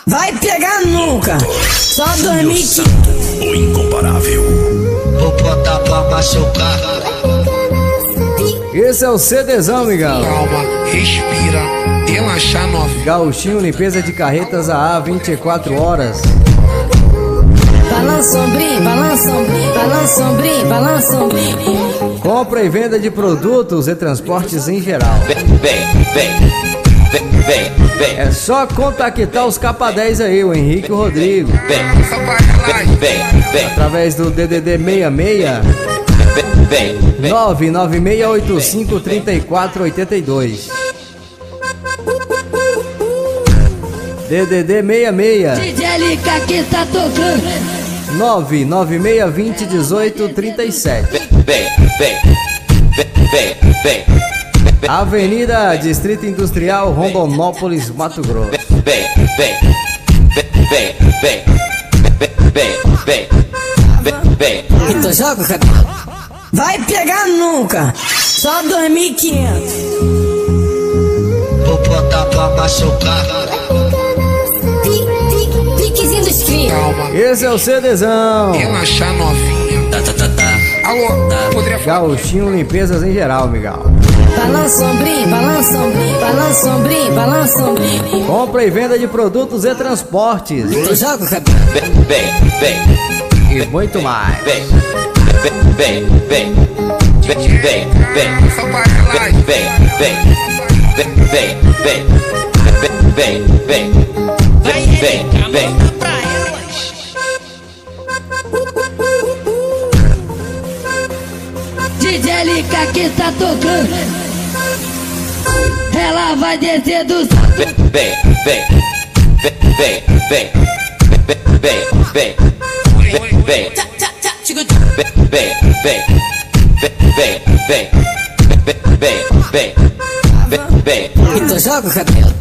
Vai pegar nunca. Só dormir que... O incomparável. Vou botar pra machucar. Esse é o CDzão, Miguel. Calma, respira, relaxar novinho. Gauchinho Limpeza de Carretas AA 24 horas. Balança ombrinho, balança ombrinho, balança ombrinho, balança ombrinho. Compra e venda de produtos e transportes em geral. É só contactar os capa 10 aí, o Henrique e o Rodrigo. Através do DDD 66 996853482. DDD 66 DJ LK que tá tocando. 996201837. Avenida Distrito Industrial, Rondonópolis, Mato Grosso. Então joga o cabelo. Vai pegar nunca. Só 2.500. Vou botar pra machucar. Piquezinho dos crimes. Calma, Esse é o CDzão. relaxar novinho. Alô, poderia falar? Gauchinho Limpezas em geral, Miguel. Balança ombrinho, balança ombrinho, balança ombrinho, balança ombrinho. Compra e venda de produtos e transportes. Então joga o cabelo. E muito mais. Só pra relaxar. DJ LK que tá tocando. Ela vai descer do... Então joga o cabelo.